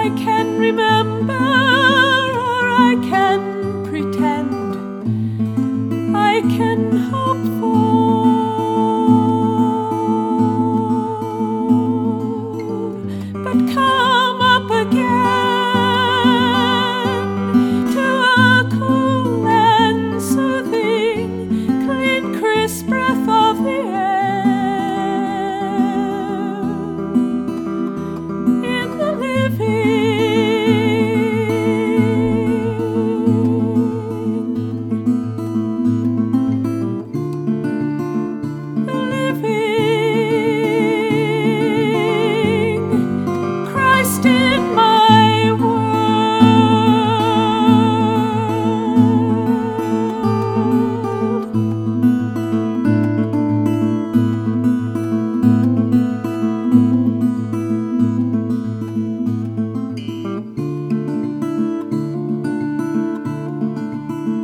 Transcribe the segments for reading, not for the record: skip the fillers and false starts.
I can remember or I can pretend, I can hope for, but come up again to a cool and soothing, clean, crisp breath of the air, in the living. Christ in my world.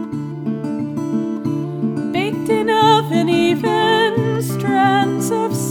Baked in oven even strands of